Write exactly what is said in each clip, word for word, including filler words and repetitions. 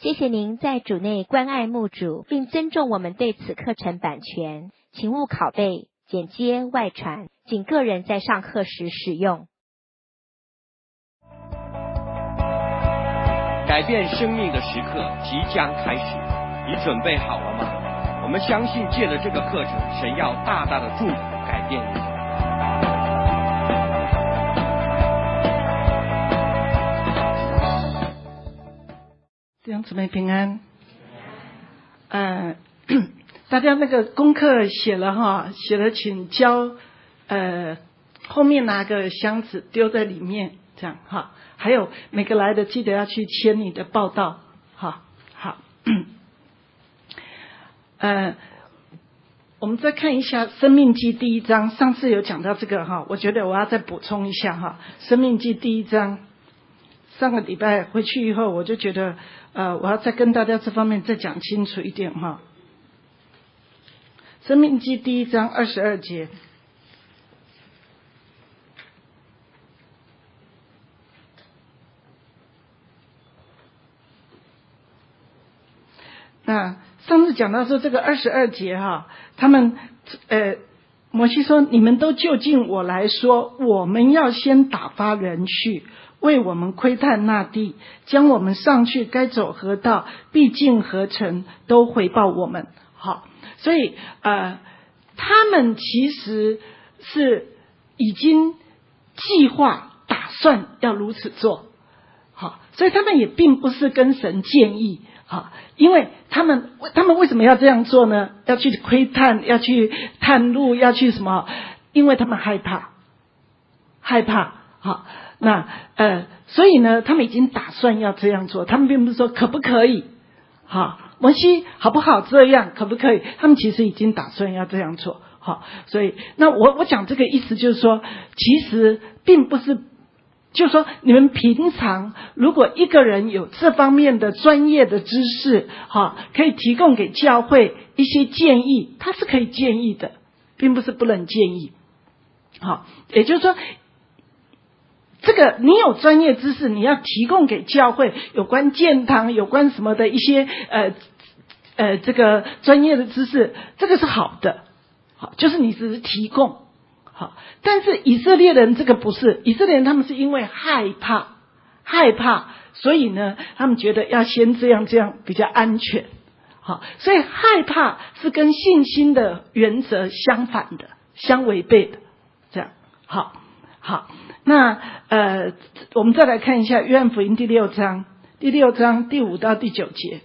谢谢您在主内关爱牧主，并尊重我们对此课程版权，请勿拷贝、剪接、外传，仅个人在上课时使用。 改变生命的时刻即将开始，你准备好了吗？我们相信借着这个课程，神要大大的祝福改变你。 弟兄姊妹平安。呃，大家那个功课写了哈，写了请交，呃，后面拿个箱子丢在里面，这样哈。还有每个来的记得要去签你的报道，哈，好。呃，我们再看一下《生命记》第一章，上次有讲到这个哈，我觉得我要再补充一下哈，《生命记》第一章。上个礼拜回去以后，我就觉得，呃，我要再跟大家这方面再讲清楚一点哈。生命记第一章二十二节，那上次讲到说这个二十二节哈，他们呃，摩西说：“你们都就近我来说，我们要先打发人去。”为我们窥探那地，将我们上去该走何道，必进何城，都回报我们。好，所以呃，他们其实是已经计划打算要如此做。好，所以他们也并不是跟神建议。好，因为他们他们为什么要这样做呢？要去窥探，要去探路，要去什么？因为他们害怕，害怕。好。那呃，所以呢，他们已经打算要这样做，他们并不是说可不可以，好，摩西好不好这样，可不可以？他们其实已经打算要这样做，好，所以那我我讲这个意思就是说，其实并不是，就是说你们平常如果一个人有这方面的专业的知识，好，可以提供给教会一些建议，他是可以建议的，并不是不能建议，好，也就是说。这个你有专业知识，你要提供给教会有关建堂、有关什么的一些呃呃这个专业的知识，这个是好的，好，就是你只是提供，好。但是以色列人这个不是，以色列人他们是因为害怕，害怕，所以呢，他们觉得要先这样这样比较安全，好，所以害怕是跟信心的原则相反的、相违背的，这样，好，好。那呃，我们再来看一下约翰福音第六章，第六章第五到第九节。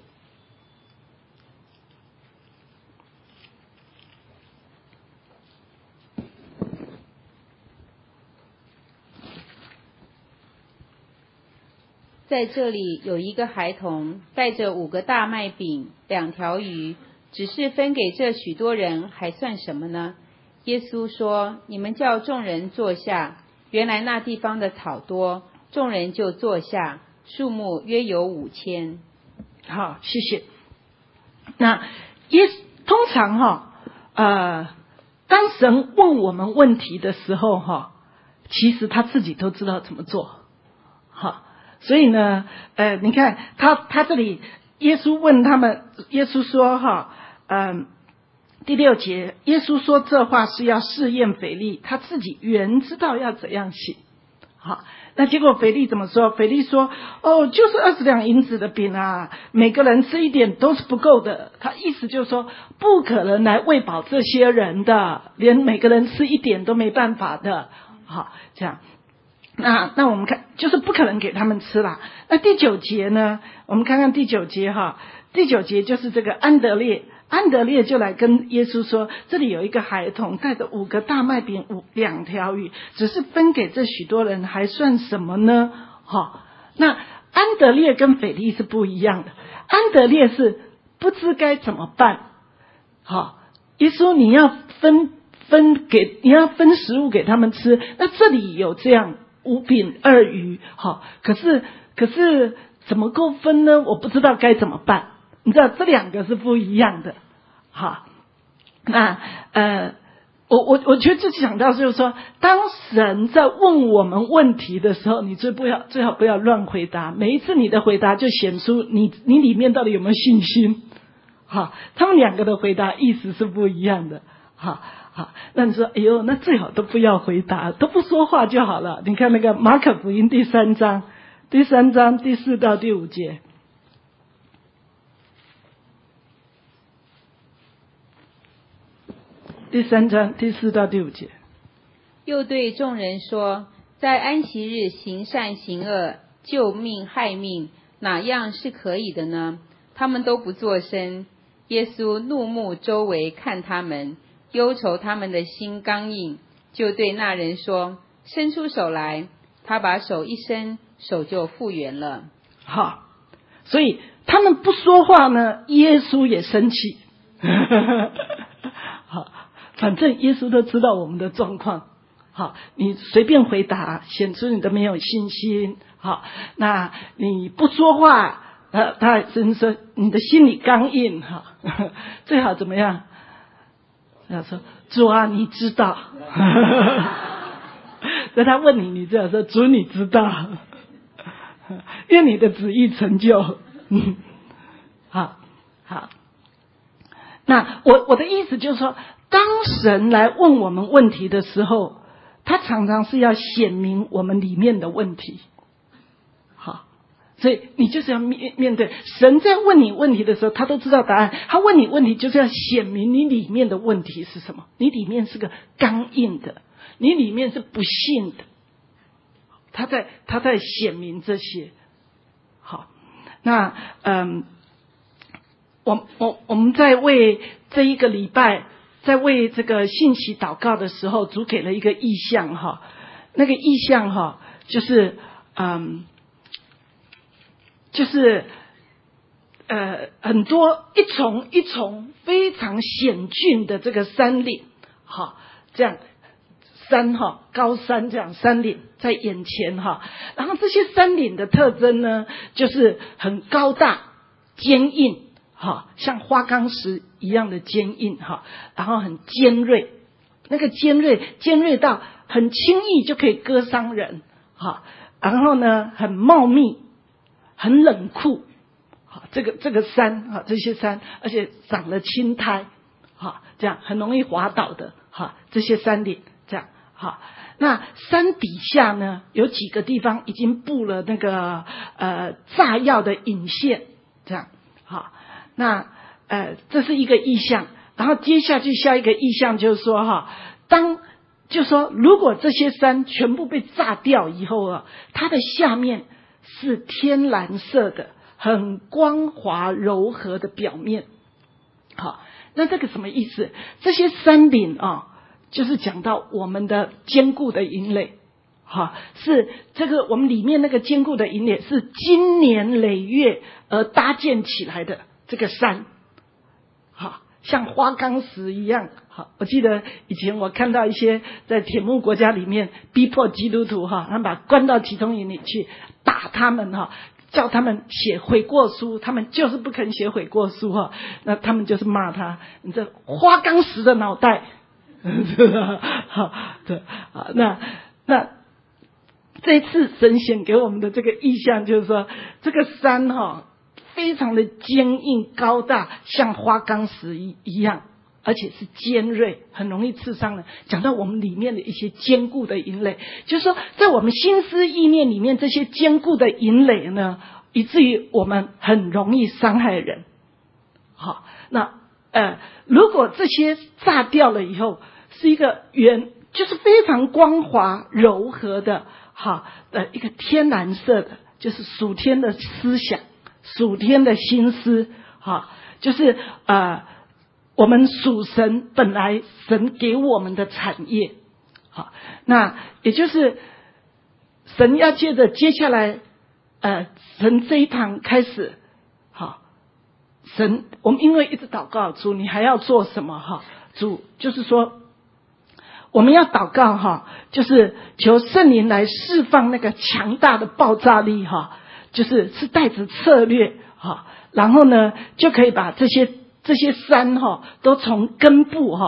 在这里有一个孩童带着五个大麦饼、两条鱼，只是分给这许多人，还算什么呢？耶稣说：“你们叫众人坐下。”原来那地方的草多，众人就坐下，数目约有五千。 好，谢谢。那耶通常哈，呃，当神问我们问题的时候哈，其实他自己都知道怎么做。好，所以呢，呃，你看他他这里耶稣问他们，耶稣说哈，嗯、呃。第六节，耶稣说这话是要试验腓力，他自己原知道要怎样行。好，那结果腓力怎么说？腓力说：“哦，就是二十两银子的饼啊，每个人吃一点都是不够的。”他意思就是说，不可能来喂饱这些人的，连每个人吃一点都没办法的。好，这样。那那我们看，就是不可能给他们吃啦。那第九节呢？我们看看第九节哈，第九节就是这个安德烈。安德烈就来跟耶稣说，这里有一个孩童带着五个大麦饼、五两条鱼，只是分给这许多人，还算什么呢？哈，那安德烈跟腓力是不一样的。安德烈是不知该怎么办，好，耶稣你要分分给，你要分食物给他们吃。那这里有这样五饼二鱼，好，可是可是怎么够分呢？我不知道该怎么办。你知道这两个是不一样的，好，那呃， 我我我觉得这讲到就是说，当神在问我们问题的时候，你最不要最好不要乱回答。每一次你的回答就显出你你里面到底有没有信心。好，他们两个的回答意思是不一样的。好好，那你说，哎呦，那最好都不要回答，都不说话就好了。你看那个马可福音第三章，第三章第四到第五节。第三章第四到第五节， 又对众人说，在安息日行善行恶，救命害命，哪样是可以的呢？他们都不作声。耶稣怒目周围看他们，忧愁他们的心刚硬，就对那人说，伸出手来。他把手一伸，手就复原了。 好，所以他们不说话呢，耶稣也生气。好，反正耶稣都知道我们的状况。好，你随便回答，显出你的没有信心。好，那你不说话，呃，他甚至说你的心里刚硬。哈，最好怎么样？他说：“主啊，你知道。”所以他问你，你最好说：“主，你知道。”愿你的旨意成就。好，好。那我我的意思就是说，当神来问我们问题的时候，他常常是要显明我们里面的问题。好，所以你就是要面面对神在问你问题的时候，他都知道答案。他问你问题就是要显明你里面的问题是什么。你里面是个刚硬的，你里面是不信的。他在他在显明这些。好，那嗯。我我我们在为这一个礼拜，在为这个信息祷告的时候，主给了一个意象哈，那个意象哈，就是嗯，就是呃很多一重一重非常险峻的这个山岭，哈，这样山哈高山这样山岭在眼前哈，然后这些山岭的特征呢，就是很高大坚硬。好，像花岗石一样的坚硬哈，然后很尖锐，那个尖锐尖锐到很轻易就可以割伤人哈，然后呢很茂密，很冷酷，好，这个这个山哈，这些山，而且长了青苔，哈，这样很容易滑倒的哈，这些山岭这样哈。那山底下呢，有几个地方已经布了那个呃炸药的引线，这样好。那呃，这是一个意象，然后接下去下一个意象就是说哈，当就说如果这些山全部被炸掉以后啊，它的下面是天蓝色的，很光滑柔和的表面。好，那这个什么意思？这些山岭啊，就是讲到我们的坚固的营垒。好，是这个我们里面那个坚固的营垒是经年累月而搭建起来的。这个山，好像花岗石一样。好，我记得以前我看到一些在铁幕国家里面逼迫基督徒哈，他们把关到集中营里去打他们哈，叫他们写悔过书，他们就是不肯写悔过书哈，那他们就是骂他，你这花岗石的脑袋，是吧？好，对啊，那那这次神显给我们的这个意象就是说，这个山哈。非常的坚硬高大，像花岗石一一样，而且是尖锐，很容易刺伤人。讲到我们里面的一些坚固的营垒，就是说在我们心思意念里面，这些坚固的营垒呢，以至于我们很容易伤害人。好，那呃，如果这些炸掉了以后，是一个圆，就是非常光滑柔和的，好的一个天蓝色的，就是属天的思想。属天的心思，哈，就是呃，我们属神本来神给我们的产业，好，那也就是神要借着接下来，呃，神这一堂开始，好，神我们因为一直祷告主，你还要做什么哈？主就是说，我们要祷告哈，就是求圣灵来释放那个强大的爆炸力哈。就是是带着策略哈，然后呢就可以把这些这些山哈都从根部哈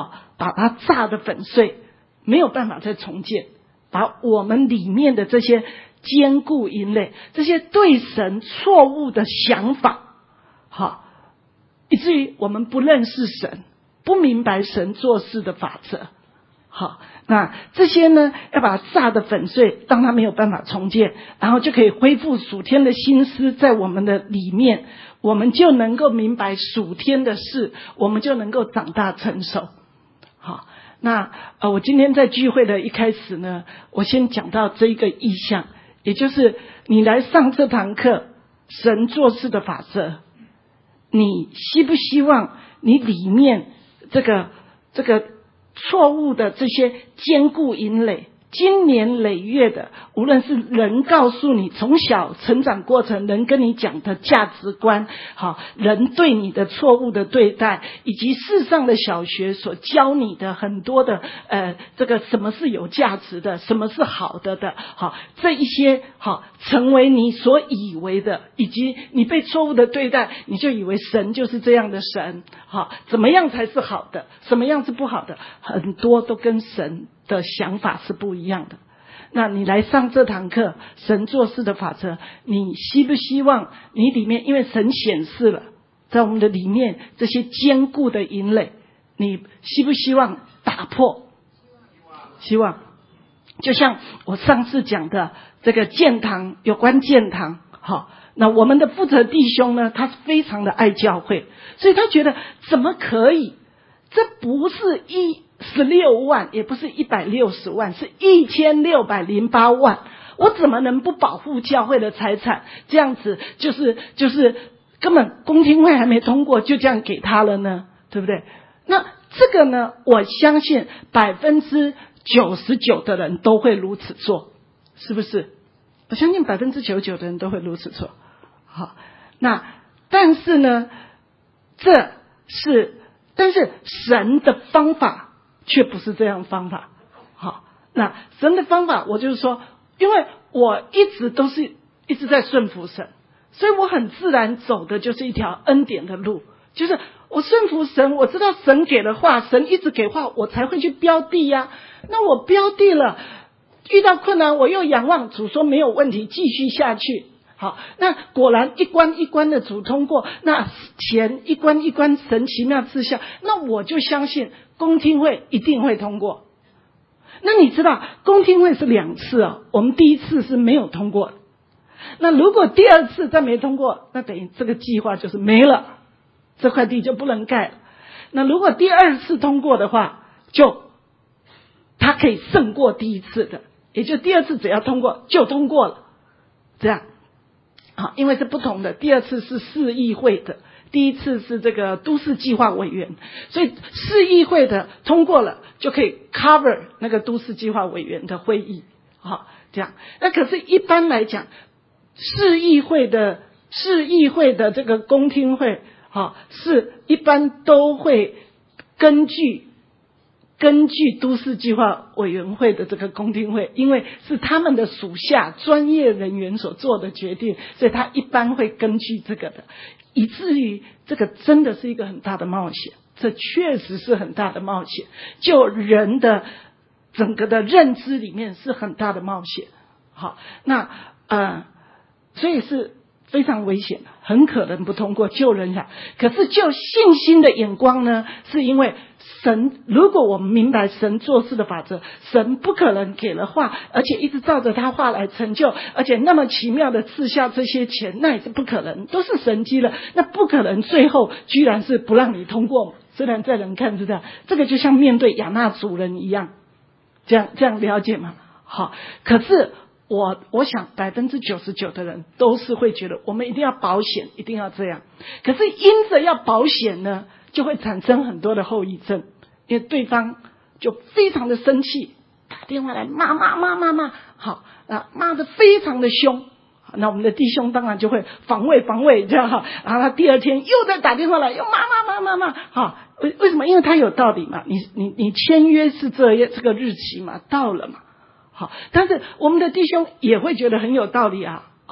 把它炸得粉碎，没有办法再重建，把我们里面的这些坚固营垒，这些对神错误的想法，好，以至于我们不认识神，不明白神做事的法则。好，那这些呢，要把它炸得粉碎，让它没有办法重建，然后就可以恢复属天的心思在我们的里面，我们就能够明白属天的事，我们就能够长大成熟。好，那呃，我今天在聚会的一开始呢，我先讲到这一个意象，也就是你来上这堂课，神做事的法则，你希不希望你里面这个这个错误的这些坚固营垒，经年累月的，无论是人告诉你从小成长过程人跟你讲的价值观，好，人对你的错误的对待，以及世上的小学所教你的很多的呃，这个什么是有价值的，什么是好的的，好，这一些好成为你所以为的，以及你被错误的对待，你就以为神就是这样的神，好，怎么样才是好的，什么样是不好的，很多都跟神的想法是不一样的。那你来上这堂课，神做事的法则，你希不希望你里面，因为神显示了在我们的里面这些坚固的营垒，你希不希望打破？希望。就像我上次讲的这个建堂，有关建堂，好，那我们的负责弟兄呢，他是非常的爱教会，所以他觉得怎么可以，这不是一十六万，也不是一百六十万，是一千六百零八万，我怎么能不保护教会的财产？这样子就是就是根本公听会还没通过就这样给他了呢，对不对？那这个呢，我相信百分之九十九的人都会如此做，是不是？我相信百分之九十九的人都会如此做。好，那但是呢，这是但是神的方法却不是这样方法。好，那神的方法，我就是说，因为我一直都是一直在顺服神，所以我很自然走的就是一条恩典的路，就是我顺服神，我知道神给了话，神一直给话，我才会去标地呀、啊。那我标地了，遇到困难我又仰望主，说没有问题，继续下去。好，那果然一关一关的主通过，那钱一关一关神奇妙赐下，那我就相信公听会一定会通过。那你知道公听会是两次哦，我们第一次是没有通过的，那如果第二次再没通过，那等于这个计划就是没了，这块地就不能盖了。那如果第二次通过的话，就它可以胜过第一次的，也就第二次只要通过就通过了，这样。好，因为是不同的，第二次是市议会的，第一次是这个都市计划委员，所以市议会的通过了就可以 cover 那个都市计划委员的会议。好，这样。那可是一般来讲，市议会的市议会的这个公听会，好，是一般都会根据根据都市计划委员会的这个公听会，因为是他们的属下专业人员所做的决定，所以他一般会根据这个的，以至于这个真的是一个很大的冒险，这确实是很大的冒险，就人的整个的认知里面是很大的冒险。好，那呃，所以是非常危险的，很可能不通过救人呀。可是就信心的眼光呢，是因为神，如果我们明白神做事的法则，神不可能给了话，而且一直照着他话来成就，而且那么奇妙的赐下这些钱，那也是不可能，都是神迹了，那不可能最后居然是不让你通过。虽然在人看是这样，这个就像面对亚纳族人一样，这样这样了解吗？好，可是我我想百分之九十九的人都是会觉得我们一定要保险，一定要这样。可是因着要保险呢，就会产生很多的后遗症，因为对方就非常的生气，打电话来骂骂骂骂骂，好啊，骂得非常的凶。那我们的弟兄当然就会防卫防卫这样哈，然后他第二天又再打电话来，又骂骂骂骂骂，好，为为什么？因为他有道理嘛，你你你签约是这这个日期嘛，到了嘛。好，但是我们的弟兄也会觉得很有道理啊，哦，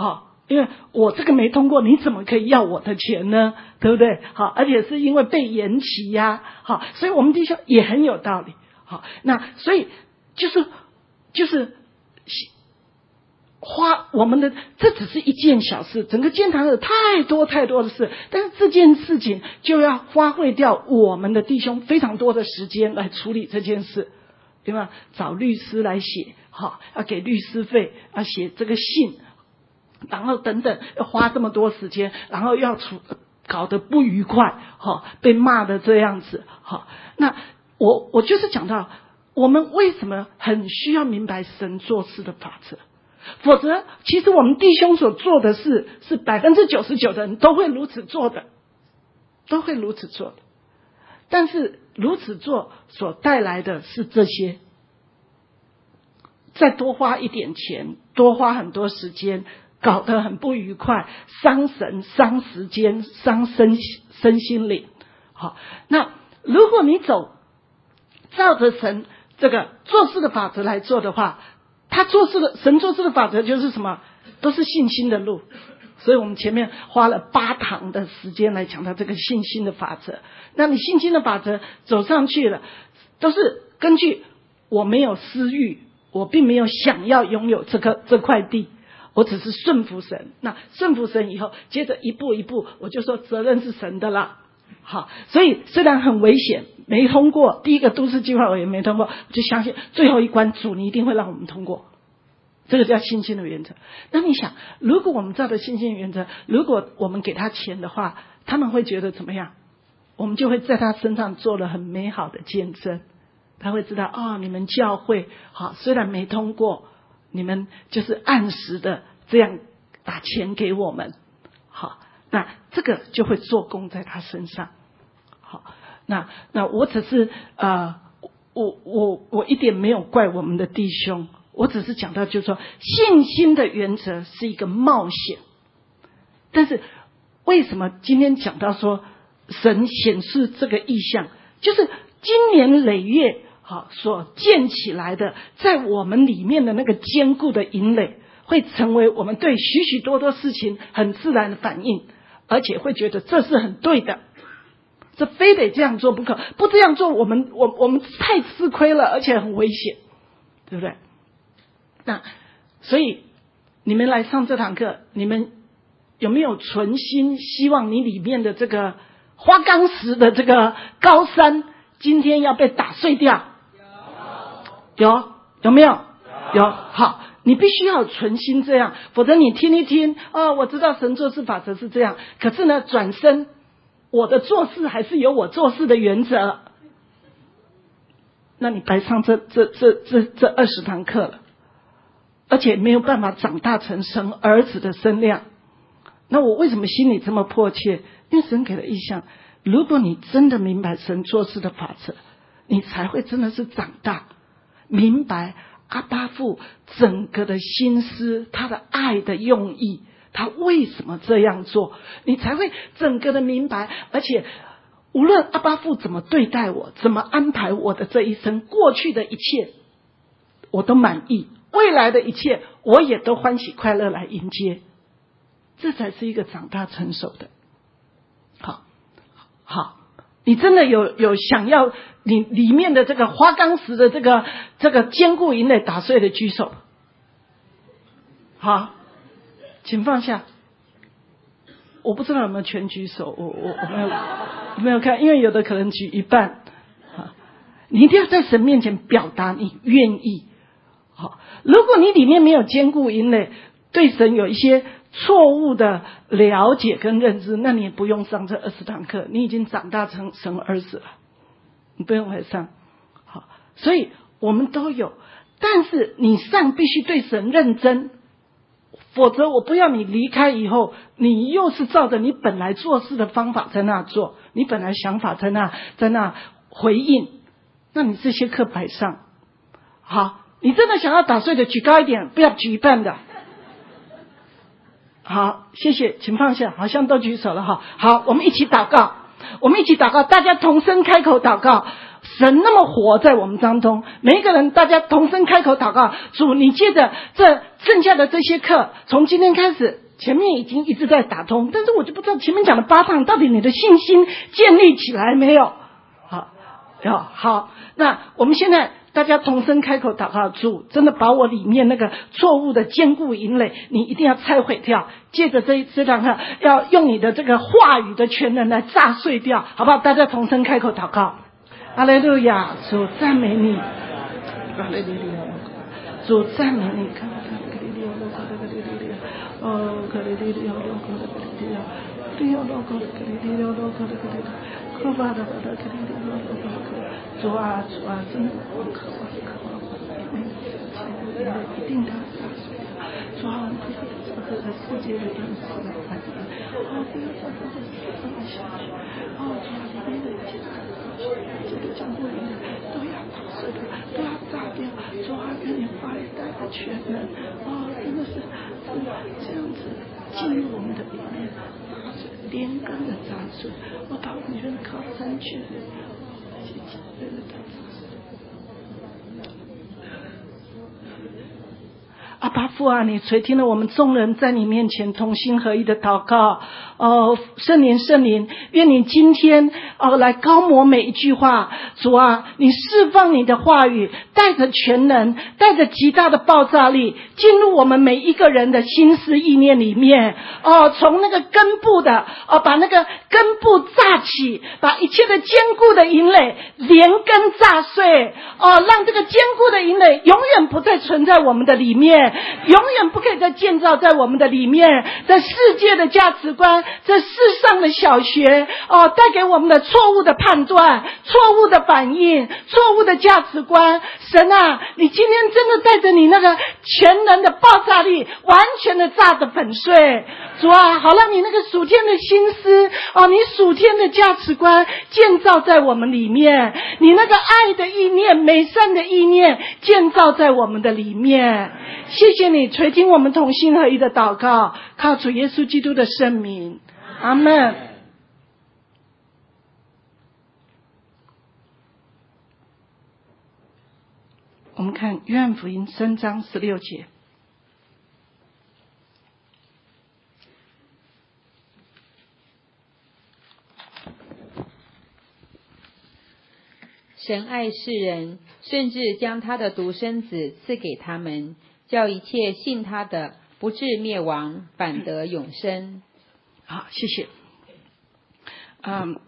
因为我这个没通过，你怎么可以要我的钱呢？对不对？好，而且是因为被延期呀、啊，好，所以我们弟兄也很有道理。好，那所以就是就是花我们的，这只是一件小事，整个建堂有太多太多的事，但是这件事情就要花费掉我们的弟兄非常多的时间来处理这件事，对吧？找律师来写，好，要给律师费，要写这个信。然后等等，要花这么多时间，然后要处搞得不愉快，哈，被骂的这样子，哈。那我我就是讲到，我们为什么很需要明白神做事的法则？否则，其实我们弟兄所做的事，是百分之九十九的人都会如此做的，都会如此做的。但是如此做所带来的是这些，再多花一点钱，多花很多时间。搞得很不愉快，伤神、伤时间、伤身身心灵。好，那如果你走照着神这个做事的法则来做的话，他做事的神做事的法则就是什么？都是信心的路。所以我们前面花了八堂的时间来讲到这个信心的法则。那你信心的法则走上去了，都是根据我没有私欲，我并没有想要拥有这个这块地。我只是顺服神，那顺服神以后，接着一步一步，我就说责任是神的啦。好，所以虽然很危险，没通过第一个都市计划我也没通过，我就相信最后一关主你一定会让我们通过。这个叫信心的原则。那你想，如果我们照着信心的原则，如果我们给他钱的话，他们会觉得怎么样？我们就会在他身上做了很美好的见证。他会知道，哦，你们教会好，虽然没通过，你们就是按时的这样打钱给我们，好，那这个就会做工在他身上。好，那那我只是呃，我我我一点没有怪我们的弟兄，我只是讲到就是说，信心的原则是一个冒险。但是为什么今天讲到说神显示这个意象，就是今年累月好所建起来的，在我们里面的那个坚固的营垒，会成为我们对许许多多事情很自然的反应，而且会觉得这是很对的，这非得这样做不可，不这样做我们我我们太吃亏了，而且很危险，对不对？那所以你们来上这堂课，你们有没有存心希望你里面的这个花岗石的这个高山今天要被打碎掉？有有没有？有。好，你必须要存心这样，否则你听一听，哦，我知道神做事法则是这样，可是呢，转身我的做事还是有我做事的原则，那你白上这这这这这二十堂课了，而且没有办法长大成神儿子的身量。那我为什么心里这么迫切？因为神给了意象，如果你真的明白神做事的法则，你才会真的是长大，明白阿爸父整个的心思，他的爱的用意，他为什么这样做，你才会整个的明白。而且无论阿爸父怎么对待我，怎么安排我的这一生，过去的一切我都满意，未来的一切我也都欢喜快乐来迎接，这才是一个长大成熟的。好，好，你真的有有想要你里面的这个花岗石的这个这个坚固营垒打碎的举手。好，请放下。我不知道有没有全举手，我我我没有我没有看，因为有的可能举一半。好，你一定要在神面前表达你愿意。好，如果你里面没有坚固营垒，对神有一些错误的了解跟认知，那你也不用上这二十堂课，你已经长大成神儿子了，你不用来上。好，所以我们都有，但是你上必须对神认真，否则我不要你离开以后，你又是照着你本来做事的方法在那做，你本来想法在那在那回应，那你这些课白上。好，你真的想要打碎的举高一点，不要举一半的。好，谢谢，请放下，好像都举手了哈。好，我们一起祷告，我们一起祷告，大家同声开口祷告。神那么活在我们当中，每一个人大家同声开口祷告，主，你借着这剩下的这些课，从今天开始前面已经一直在打通，但是我就不知道前面讲的八趟到底你的信心建立起来没有？好，好，那我们现在大家同声开口祷告，主真的把我里面那个错误的坚固营垒，你一定要拆毁掉。借着这一次让他要用你的这个话语的全能来炸碎掉，好不好？大家同声开口祷告。哈利路亚，主赞美你，哈利路亚，主赞美你，哦，哈利路亚，哈利路亚，主啊，主啊，真的我渴望渴望一定的炸碎掉，主啊，我们不要在这个世界的因素的环境，哦，不要在这个世上的下去，哦，主啊，里面的一切这个讲不赢的都要打碎掉，都要炸掉，主啊，愿你话语带来全能，哦，真的是是这样子进入我们的里面，炸碎连根的炸碎，我把完全靠山去的，谢谢这个炸碎。阿爸父啊，你垂听了我们众人在你面前同心合一的祷告。哦，圣灵圣灵，愿你今天哦来高摩每一句话。主啊，你释放你的话语，带着全能，带着极大的爆炸力，进入我们每一个人的心思意念里面。哦，从那个根部的哦，把那个根部炸起，把一切的坚固的营垒连根炸碎。哦，让这个坚固的营垒永远不再存在我们的里面，永远不可以再建造在我们的里面。在世界的价值观，这世上的小学哦，带给我们的错误的判断、错误的反应、错误的价值观。神啊，你今天真的带着你那个全能的爆炸力，完全的炸得粉碎。主啊，好让你那个属天的心思哦，你属天的价值观建造在我们里面，你那个爱的意念、美善的意念建造在我们的里面。谢谢你垂听我们同心合一的祷告，靠主耶稣基督的圣名，阿们。我们看约翰福音三章十六节。 神爱世人，甚至将他的独生子赐给他们，叫一切信他的不至灭亡，反得永生。 好，谢谢。嗯，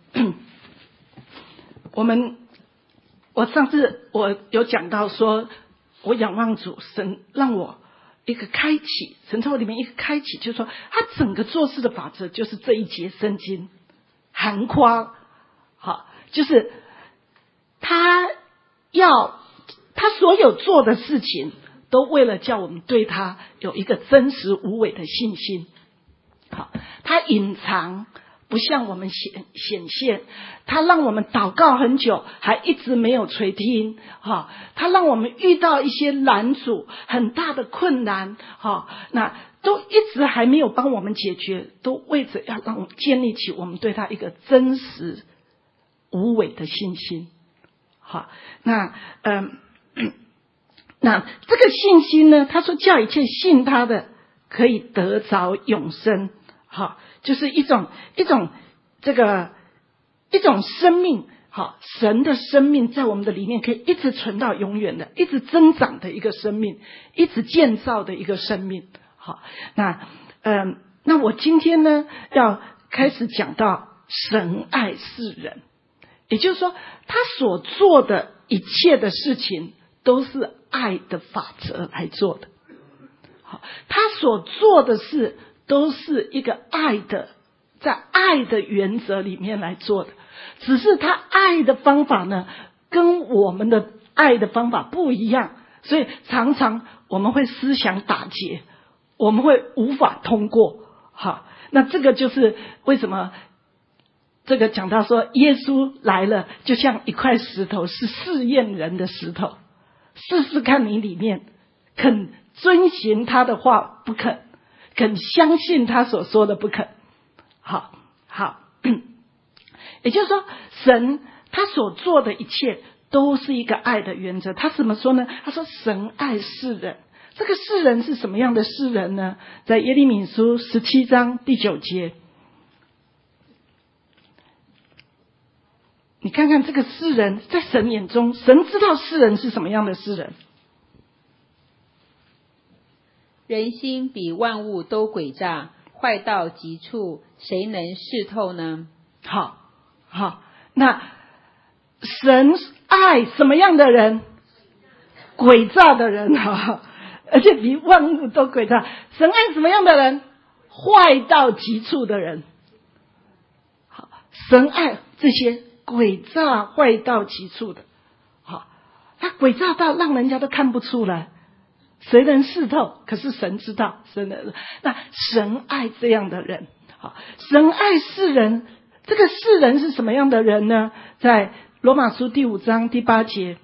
我们我上次我有讲到说，我仰望主，神让我一个开启，神在我里面一个开启，就是说他整个做事的法则就是这一节圣经涵夸，好，就是他要他所有做的事情，都为了叫我们对他有一个真实无伪的信心。好，他隐藏不向我们显显现，他让我们祷告很久，还一直没有垂听。好，他让我们遇到一些拦阻，很大的困难，好，那都一直还没有帮我们解决，都为着要让我们建立起我们对他一个真实无伪的信心。好，那嗯，那这个信心呢，他说叫一切信他的可以得着永生。好，就是一种一种这个一种生命，好，神的生命在我们的里面可以一直存到永远的，一直增长的一个生命，一直建造的一个生命。好，那嗯，那我今天呢要开始讲到神爱世人，也就是说他所做的一切的事情都是爱的法则来做的。好，他所做的事都是一个爱的，在爱的原则里面来做的，只是他爱的方法呢，跟我们的爱的方法不一样，所以常常我们会思想打结，我们会无法通过。好，那这个就是为什么这个讲到说耶稣来了，就像一块石头，是试验人的石头，试试看你里面肯遵循他的话不肯，肯相信他所说的不肯。好好，也就是说神他所做的一切都是一个爱的原则。他怎么说呢？他说神爱世人， 这个世人是什么样的世人呢？在耶利米书十七章第九节，你看看这个世人在神眼中，神知道世人是什么样的世人。 人心比万物都诡诈，坏到极处，谁能视透呢？ 好，好，那神爱什么样的人？诡诈的人啊，而且比万物都诡诈。神爱什么样的人？坏到极处的人。好，神爱这些诡诈坏到极处的。好，他诡诈到让人家都看不出来，谁能视透？可是神知道，神的那神爱这样的人。好，神爱世人，这个世人是什么样的人呢？在罗马书第五章第八节。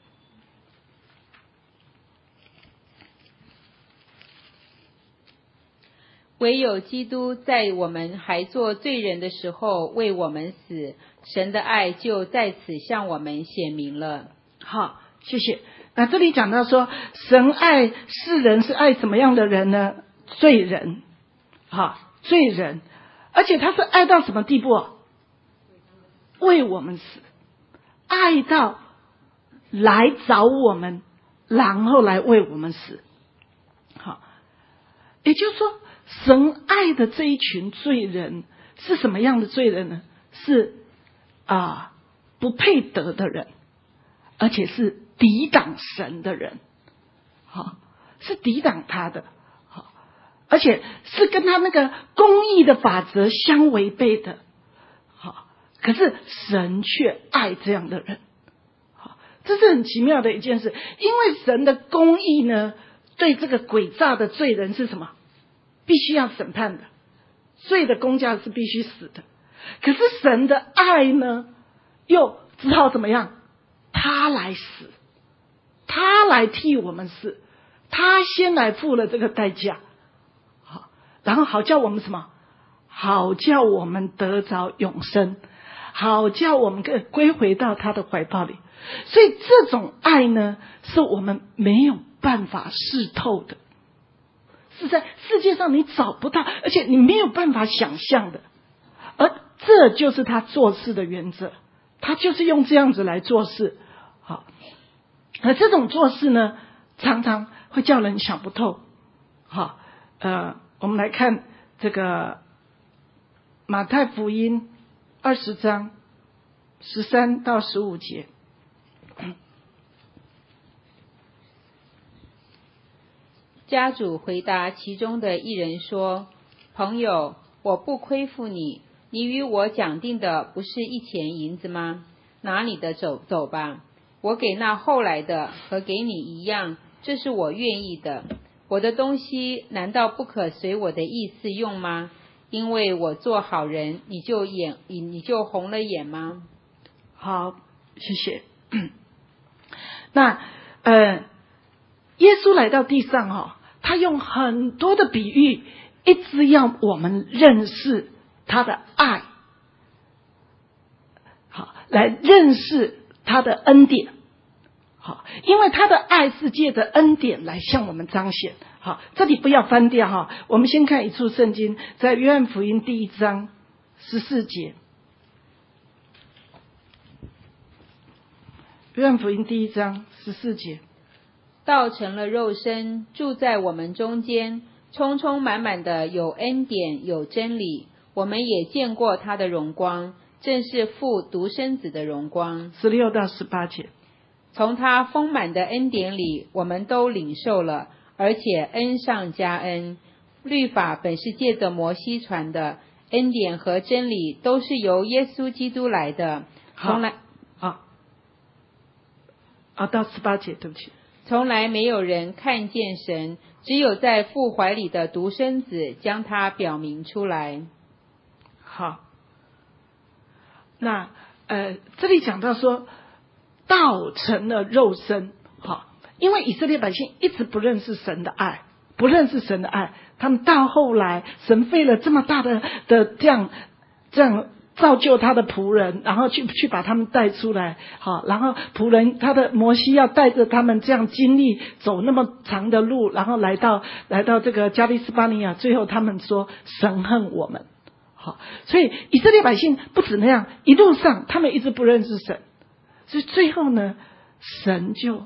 唯有基督在我们还做罪人的时候为我们死，神的爱就在此向我们显明了。 好，谢谢。那这里讲到说，神爱世人是爱什么样的人呢？罪人。好，罪人，而且他是爱到什么地步啊？为我们死，爱到来找我们，然后来为我们死。好，也就是说，神爱的这一群罪人是什么样的罪人呢？是啊，不配得的人，而且是抵挡神的人。好，是抵挡他的。好，而且是跟他那个公义的法则相违背的。好，可是神却爱这样的人。好，这是很奇妙的一件事，因为神的公义呢，对这个诡诈的罪人是什么？必须要审判的，罪的公价是必须死的。可是神的爱呢，又只好怎么样？他来死，他来替我们死，他先来付了这个代价，好，然后好叫我们什么？好叫我们得着永生，好叫我们可以归回到他的怀抱里。所以这种爱呢，是我们没有办法视透的，是在世界上你找不到，而且你没有办法想象的。而这就是他做事的原则，他就是用这样子来做事。好，而这种做事呢，常常会叫人想不透。好，呃，我们来看这个马太福音二十章十三到十五节。 家主回答其中的一人说：朋友，我不亏负你，你与我讲定的不是一钱银子吗？拿你的走走吧，我给那后来的和给你一样，这是我愿意的。我的东西难道不可随我的意思用吗？因为我做好人，你就眼你就红了眼吗？ 好，谢谢。那呃，耶稣来到地上哈、哦，他用很多的比喻，一直要我们认识他的爱，好，来认识他的恩典。好，因为他的爱是借着恩典来向我们彰显。好，这里不要翻掉哈，我们先看一处圣经，在约翰福音第一章十四节。约翰福音第一章十四节， 道成了肉身，住在我们中间，充充满满的有恩典有真理。我们也见过他的荣光，正是父独生子的荣光。 十六到十八节， 从他丰满的恩典里，我们都领受了，而且恩上加恩。律法本是借着摩西传的，恩典和真理都是由耶稣基督来的。从来好，啊，到十八节，对不起。 从来没有人看见神，只有在父怀里的独生子将他表明出来。 好，那呃，这里讲到说，道成了肉身。好，因为以色列百姓一直不认识神的爱，不认识神的爱，他们到后来，神费了这么大的的这样这样造就他的仆人，然后去去把他们带出来，好，然后仆人他的摩西要带着他们这样经历走那么长的路，然后来到来到这个加利斯巴尼亚，最后他们说神恨我们，好，所以以色列百姓不止那样，一路上他们一直不认识神，所以最后呢，神就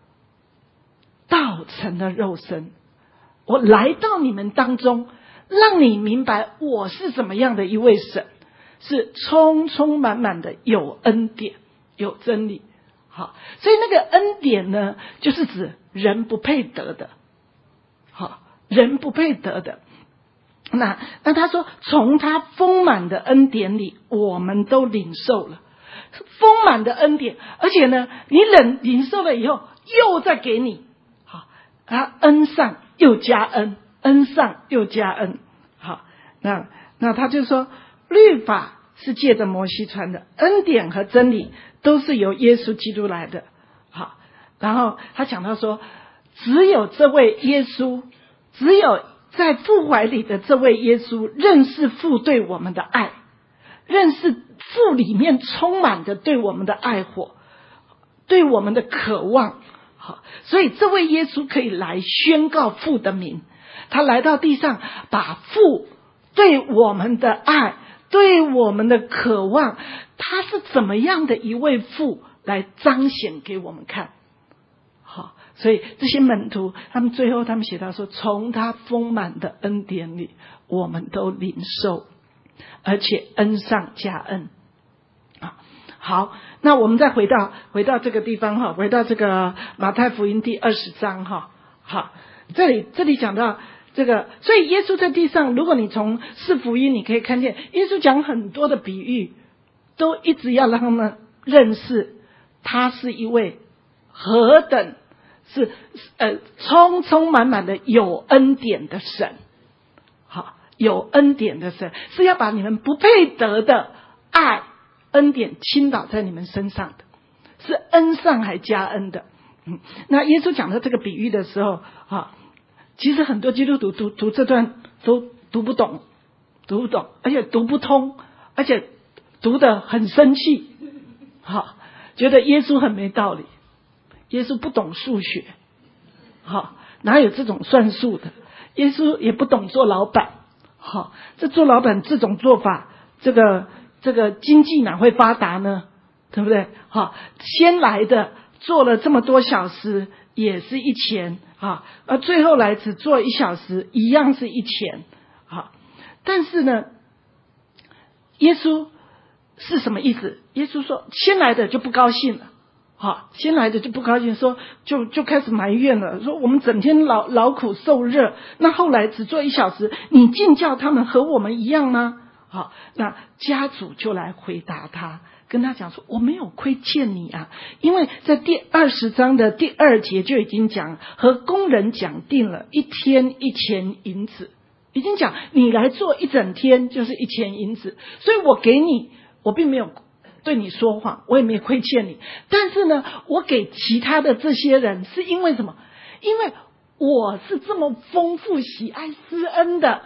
道成了肉身，我来到你们当中，让你明白我是怎么样的一位神，是充充满满的有恩典有真理。好，所以那个恩典呢，就是指人不配得的，好，人不配得的。那那他说从他丰满的恩典里我们都领受了丰满的恩典，而且呢你领领受了以后又再给你，好，他恩上又加恩，恩上又加恩。好，那那他就说律法是借着摩西传的，恩典和真理都是由耶稣基督来的。好，然后他讲到说只有这位耶稣，只有在父怀里的这位耶稣认识父对我们的爱，认识父里面充满的对我们的爱火，对我们的渴望。好，所以这位耶稣可以来宣告父的名，他来到地上，把父对我们的爱，对我们的渴望，他是怎么样的一位父来彰显给我们看。好，所以这些门徒他们最后他们写到说，从他丰满的恩典里我们都领受，而且恩上加恩。好，那我们再回到回到这个地方哈，回到这个马太福音第二十章哈。好，这里这里讲到这个，所以耶稣在地上，如果你从四福音你可以看见，耶稣讲很多的比喻，都一直要让他们认识他是一位何等是呃充充满满的有恩典的神。好，有恩典的神是要把你们不配得的爱恩典倾倒在你们身上的，是恩上还加恩的。嗯，那耶稣讲到这个比喻的时候啊，其实很多基督徒读读这段都读不懂，读不懂，而且读不通，而且读得很生气，好，觉得耶稣很没道理，耶稣不懂数学，好，哪有这种算数的？耶稣也不懂做老板，好，这做老板这种做法，这个这个经济哪会发达呢？对不对？好，先来的做了这么多小时也是一钱啊，而最后来只做一小时一样是一钱啊。但是呢，耶稣是什么意思？耶稣说先来的就不高兴了，好，先来的就不高兴，说就就开始埋怨了，说我们整天劳劳苦受热，那后来只做一小时，你竟叫他们和我们一样吗？好，那家主就来回答他，跟他讲说我没有亏欠你啊，因为在第二十章的第二节就已经讲，和工人讲定了一天一钱银子，已经讲你来做一整天就是一钱银子，所以我给你，我并没有对你说谎，我也没有亏欠你，但是呢我给其他的这些人是因为什么？因为我是这么丰富喜爱施恩的。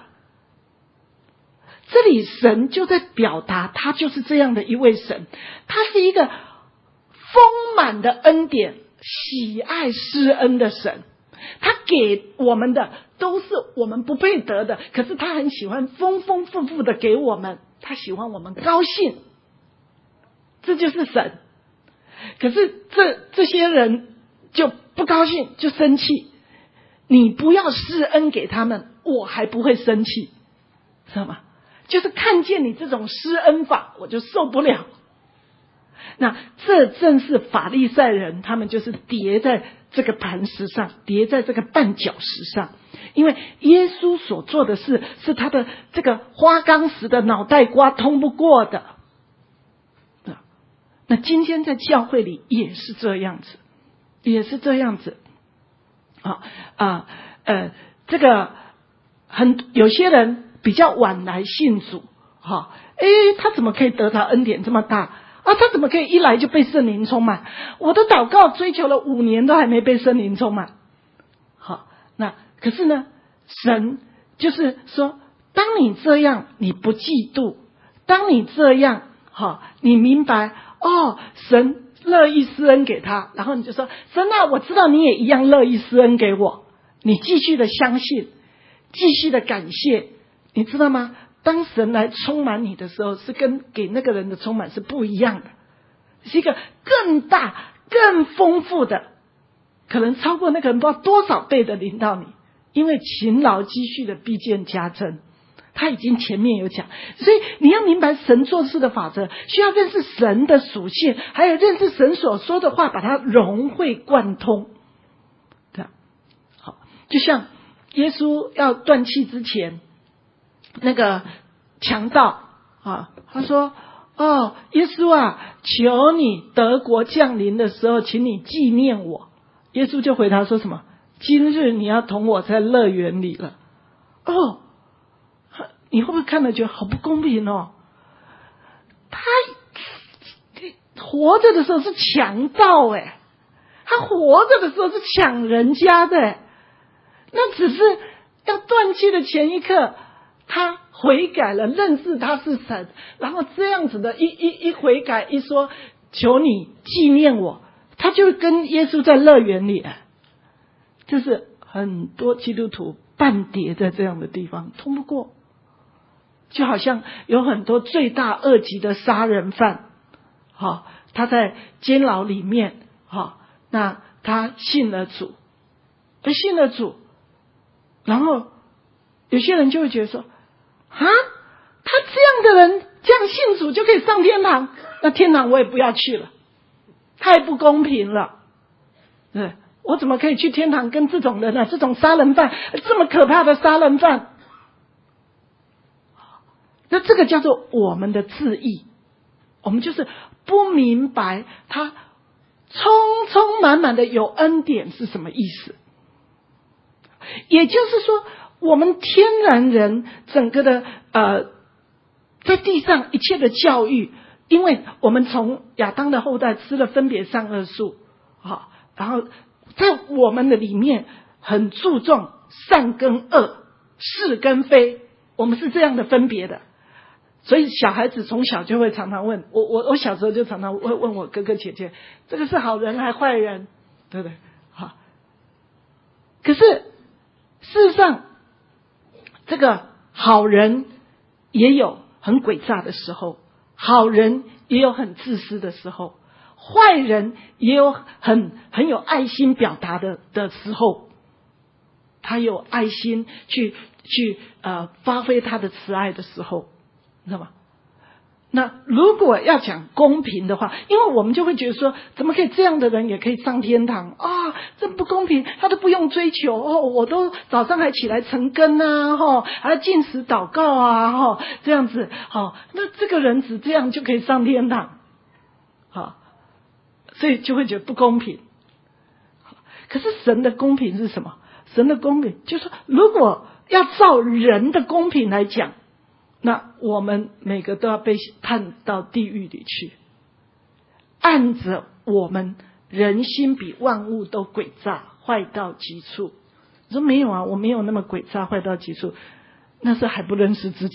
这里神就在表达他就是这样的一位神，他是一个丰满的恩典喜爱施恩的神，他给我们的都是我们不配得的，可是他很喜欢丰丰富富的给我们，他喜欢我们高兴，这就是神。可是这这些人就不高兴，就生气，你不要施恩给他们，我还不会生气，知道吗？就是看见你这种施恩法我就受不了。那这正是法利赛人，他们就是叠在这个磐石上，叠在这个绊脚石上，因为耶稣所做的事是他的这个花岗石的脑袋瓜通不过的。那今天在教会里也是这样子，也是这样子啊啊呃这个很有些人比较晚来信主，哈，诶，他怎么可以得到恩典这么大啊？他怎么可以一来就被圣灵充满？我的祷告追求了五年都还没被圣灵充满。好，那可是呢，神就是说，当你这样你不嫉妒，当你这样好，你明白哦，神乐意施恩给他，然后你就说神啊，我知道你也一样乐意施恩给我，你继续的相信，继续的感谢，你知道吗？当神来充满你的时候，是跟给那个人的充满是不一样的，是一个更大更丰富的，可能超过那个人不知道多少倍的临到你，因为勤劳积蓄的必见加增，他已经前面有讲，所以你要明白神做事的法则，需要认识神的属性，还有认识神所说的话，把它融会贯通。对，好，就像耶稣要断气之前，那个强盗啊，他说：“哦，耶稣啊，求你得国降临的时候，请你纪念我。”耶稣就回答说什么？今日你要同我在乐园里了。哦，你会不会看了觉得好不公平哦？他活着的时候是强盗哎，他活着的时候是抢人家的哎，那只是要断气的前一刻，他悔改了，认识他是神，然后这样子的一一一悔改，一说求你纪念我，他就跟耶稣在乐园里。这是很多基督徒半跌在这样的地方通不过，就好像有很多罪大恶极的杀人犯，好，他在监牢里面，好，那他信了主，而信了主，然后有些人就会觉得说，啊，他这样的人这样信主就可以上天堂，那天堂我也不要去了，太不公平了，对，我怎么可以去天堂跟这种人呢？这种杀人犯，这么可怕的杀人犯，那这个叫做我们的自义，我们就是不明白他充充满满的有恩典是什么意思。也就是说，我们天然人整个的呃，在地上一切的教育，因为我们从亚当的后代吃了分别善恶树，好，然后在我们的里面很注重善跟恶，是跟非，我们是这样的分别的。所以小孩子从小就会常常问我，我我小时候就常常会问我哥哥姐姐，这个是好人还坏人，对不对？好，可是事实上，这个好人也有很诡诈的时候，好人也有很自私的时候，坏人也有很很有爱心表达的的时候，他有爱心去去呃发挥他的慈爱的时候，知道吗？那如果要讲公平的话，因为我们就会觉得说，怎么可以这样的人也可以上天堂啊？这不公平，他都不用追求哦，我都早上还起来晨更啊，哈，还要禁食祷告啊，哈，这样子，好，那这个人只这样就可以上天堂，好，所以就会觉得不公平。可是神的公平是什么？神的公平就是说，如果要照人的公平来讲，那我们每个都要被判到地狱里去，按着我们人心比万物都诡诈坏到极处。你说没有啊，我没有那么诡诈坏到极处，那是还不认识自己。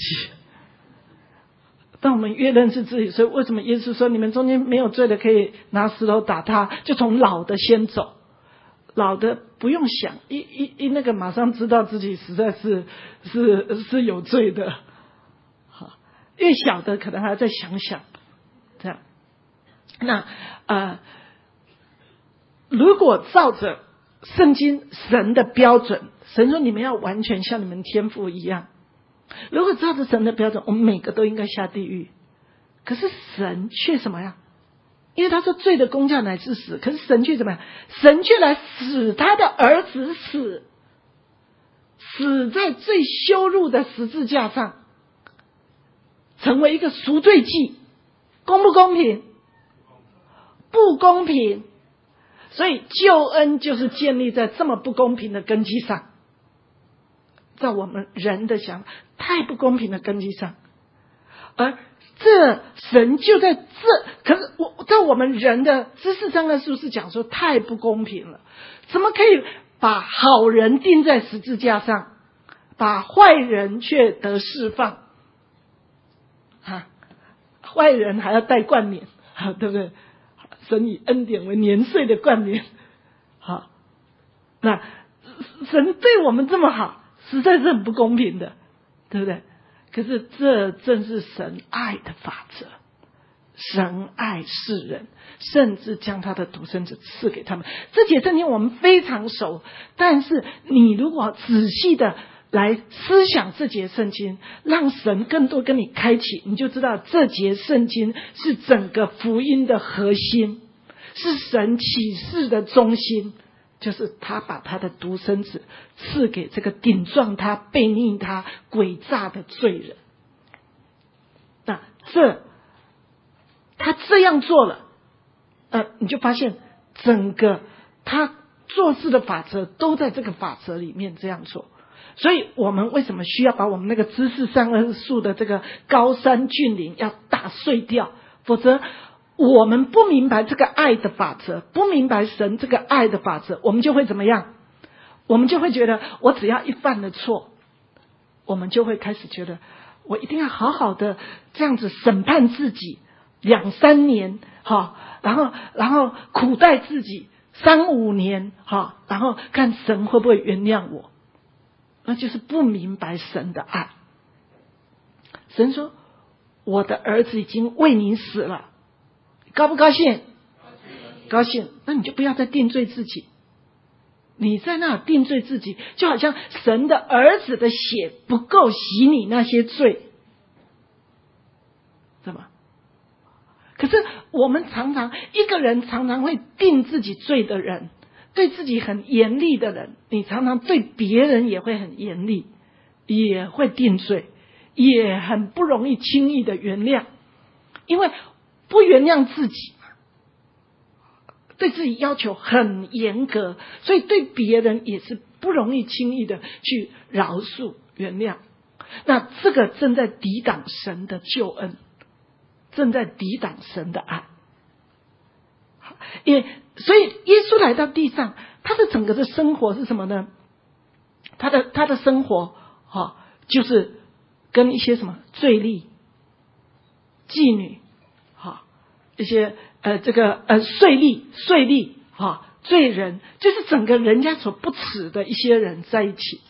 当我们越认识自己，所以为什么耶稣说你们中间没有罪的可以拿石头打他，就从老的先走，老的不用想，一一一那个马上知道自己实在是是是有罪的。越小的可能还要再想想，这样。那呃，如果照着圣经神的标准，神说你们要完全像你们天父一样。如果照着神的标准，我们每个都应该下地狱。可是神却什么呀？因为他说罪的工价乃是死，可是神却怎么样？神却来使他的儿子死，死在最羞辱的十字架上。成为一个赎罪祭，公不公平？不公平。所以救恩就是建立在这么不公平的根基上，在我们人的想法太不公平的根基上，而这神就在这，可是我在我们人的知识上的书是讲说太不公平了，怎么可以把好人钉在十字架上，把坏人却得释放？啊， 外人还要带冠冕，对不对？神以恩典为年岁的冠冕，好，那神对我们这么好，实在是很不公平的，对不对？可是这正是神爱的法则，神爱世人，甚至将他的独生子赐给他们。这节圣经我们非常熟，但是你如果仔细的来思想这节圣经，让神更多跟你开启，你就知道这节圣经是整个福音的核心，是神启示的中心，就是他把他的独生子赐给这个顶撞他、背逆他、诡诈的罪人。那这他这样做了，呃，你就发现整个他做事的法则都在这个法则里面这样做。所以我们为什么需要把我们那个知识善恶树的这个高山峻岭要打碎掉？否则我们不明白这个爱的法则，不明白神这个爱的法则，我们就会怎么样？我们就会觉得我只要一犯了错，我们就会开始觉得我一定要好好的这样子审判自己两三年，好，然后然后苦待自己三五年，好，然后看神会不会原谅我。那就是不明白神的爱。神说我的儿子已经为你死了，高不高兴？高兴。那你就不要再定罪自己，你在那定罪自己，就好像神的儿子的血不够洗你那些罪，怎么？可是我们常常一个人常常会定自己罪的人，对自己很严厉的人，你常常对别人也会很严厉，也会定罪，也很不容易轻易的原谅，因为不原谅自己，对自己要求很严格，所以对别人也是不容易轻易的去饶恕原谅。那这个正在抵挡神的救恩，正在抵挡神的爱。也所以耶稣来到地上，他的整个的生活是什么呢？他的他的生活哈，就是跟一些什么罪吏、妓女，哈，一些呃这个呃税吏、税吏哈、罪人，就是整个人家所不耻的一些人在一起。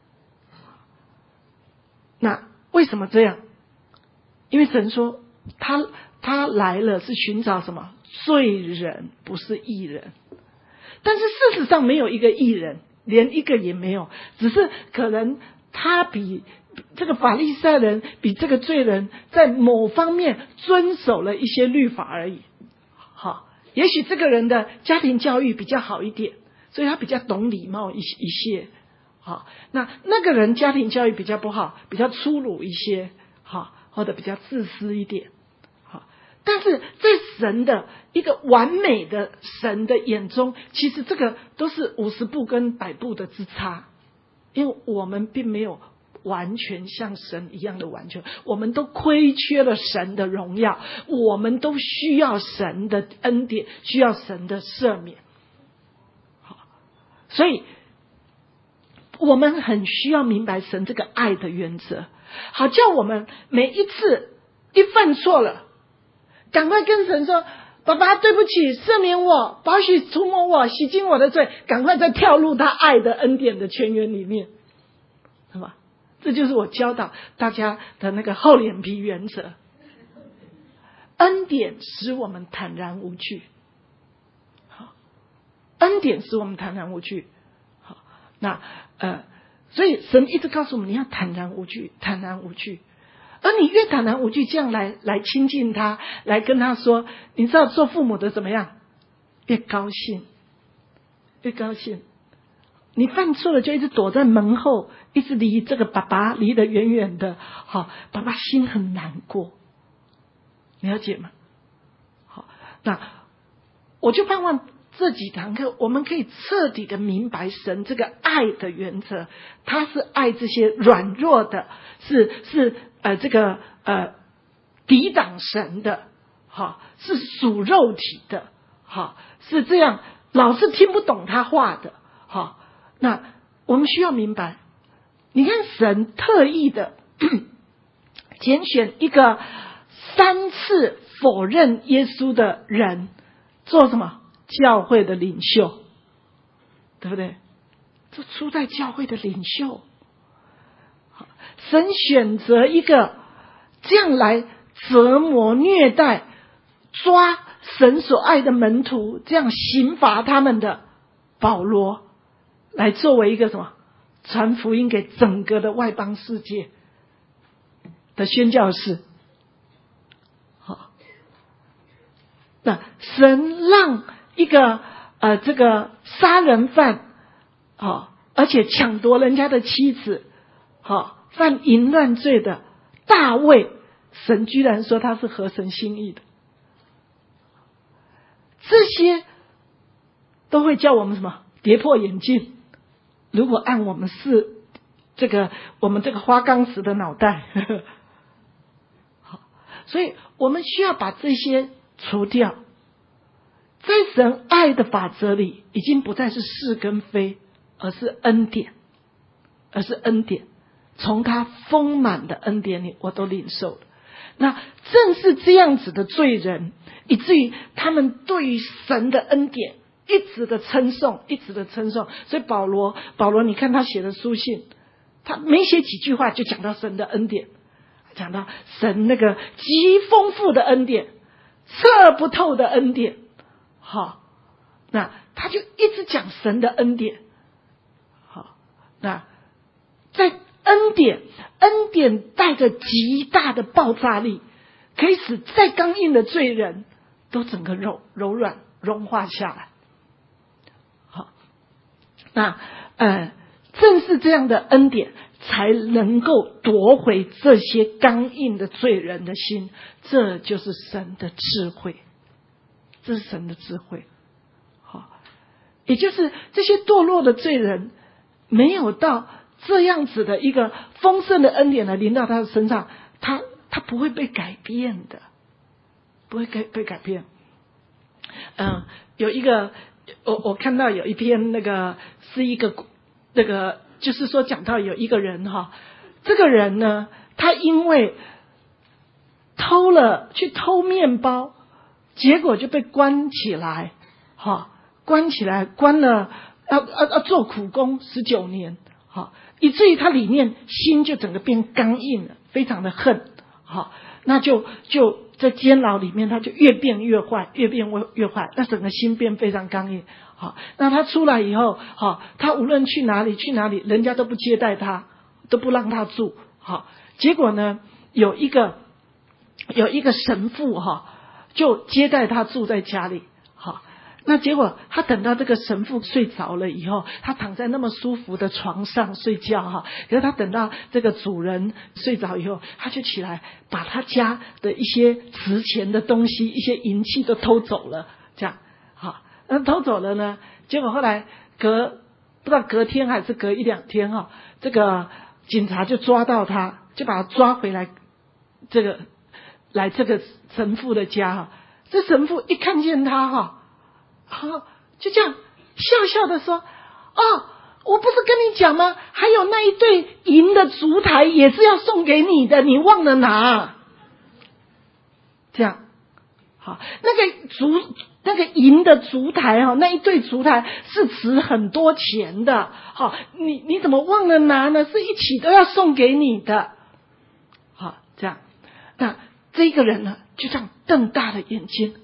那为什么这样？因为神说他他来了是寻找什么？罪人，不是义人。但是事实上没有一个义人，连一个也没有，只是可能他比这个法利赛人，比这个罪人在某方面遵守了一些律法而已。好，也许这个人的家庭教育比较好一点，所以他比较懂礼貌一一些。好，那那个人家庭教育比较不好，比较粗鲁一些，好，或者比较自私一点。但是在神的一个完美的神的眼中，其实这个都是五十步跟百步的之差，因为我们并没有完全像神一样的完全，我们都亏缺了神的荣耀，我们都需要神的恩典，需要神的赦免。好，所以我们很需要明白神这个爱的原则，好叫我们每一次一犯错了，赶快跟神说：爸爸对不起，赦免我，保许涂抹我，洗净我的罪，赶快再跳入他爱的恩典的泉源里面，是吧？这就是我教导大家的那个厚脸皮原则。恩典使我们坦然无惧，好，恩典使我们坦然无惧。好，那呃，所以神一直告诉我们，你要坦然无惧，坦然无惧。而你越坦然无惧，这样来来亲近他，来跟他说，你知道做父母的怎么样？越高兴，越高兴。你犯错了就一直躲在门后，一直离这个爸爸离得远远的，好，爸爸心很难过，了解吗？好，那我就盼望这几堂课我们可以彻底的明白神这个爱的原则，他是爱这些软弱的，是是呃这个呃抵挡神的，好，是属肉体的，好，是这样老是听不懂他话的，好，那我们需要明白，你看神特意的拣选一个三次次否认耶稣的人做什么？教会的领袖，对不对？这出在教会的领袖。神选择一个这样来折磨、虐待、抓神所爱的门徒，这样刑罚他们的保罗，来作为一个什么？传福音给整个的外邦世界的宣教士。好，那神让一个呃这个杀人犯，好，而且抢夺人家的妻子，好，犯淫乱罪的大卫，神居然说他是合神心意的。这些都会叫我们什么？跌破眼镜。如果按我们是这个我们这个花岗石的脑袋，呵呵，好，所以我们需要把这些除掉。在神爱的法则里，已经不再是是跟非，而是恩典，而是恩典。从他丰满的恩典里，我都领受了。那正是这样子的罪人，以至于他们对于神的恩典一直的称颂，一直的称颂。所以保罗，保罗，你看他写的书信，他没写几句话就讲到神的恩典，讲到神那个极丰富的恩典，测不透的恩典。好，那他就一直讲神的恩典。好，那在恩典，恩典带着极大的爆炸力，可以使再刚硬的罪人都整个柔柔软融化下来。好，那呃，正是这样的恩典，才能够夺回这些刚硬的罪人的心。这就是神的智慧，这是神的智慧。好，也就是这些堕落的罪人没有到这样子的一个丰盛的恩典来临到他的身上，他他不会被改变的，不会被被改变。嗯，有一个我我看到有一篇那个是一个那个就是说讲到有一个人哈，这个人呢，他因为偷了去偷面包，结果就被关起来，哈，关起来关了要要要做苦工十九年，好，以至于他里面心就整个变刚硬了，非常的恨，好，那就就在监牢里面，他就越变越坏，越变越坏，那整个心变非常刚硬，好，那他出来以后，好，他无论去哪里去哪里，人家都不接待他，都不让他住，好，结果呢，有一个有一个神父哈，就接待他住在家里，好。那结果他等到这个神父睡着了以后，他躺在那么舒服的床上睡觉哈，可是他等到这个主人睡着以后，他就起来把他家的一些值钱的东西，一些银器都偷走了，这样好，那偷走了呢，结果后来隔不知道隔天还是隔一两天哈，这个警察就抓到他，就把他抓回来，这个来这个神父的家哈，这神父一看见他哈。好，就这样笑笑的说：“哦，我不是跟你讲吗？还有那一对银的烛台也是要送给你的，你忘了拿。”这样，好，那个烛那个银的烛台哈，那一对烛台是值很多钱的，好，你你怎么忘了拿呢？是一起都要送给你的。好，这样，那这个人呢，就这样瞪大了眼睛。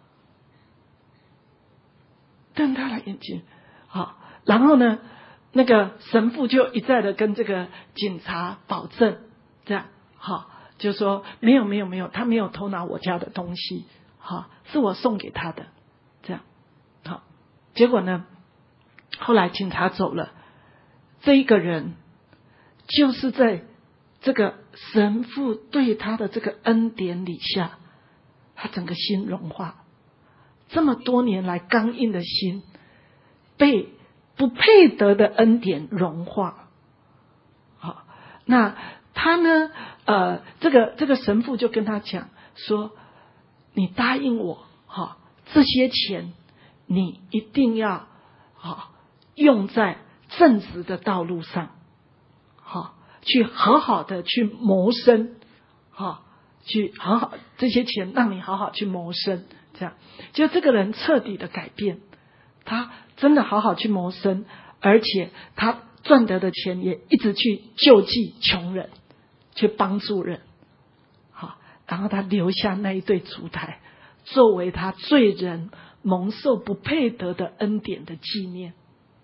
瞪大了眼睛，好，然后呢，那个神父就一再的跟这个警察保证，这样，好，就说没有没有没有，他没有偷拿我家的东西，好，是我送给他的，这样，好，结果呢，后来警察走了，这一个人就是在这个神父对他的这个恩典底下，他整个心融化。这么多年来刚硬的心被不配得的恩典融化。好，那他呢呃这个这个神父就跟他讲说，你答应我哈，这些钱你一定要好用在正直的道路上，好，去好好的去谋生，好， 去好好这些钱让你好好去谋生，这样就这个人彻底的改变，他真的好好去谋生，而且他赚得的钱也一直去救济穷人，去帮助人，好，然后他留下那一对烛台，作为他罪人蒙受不配得的恩典的纪念。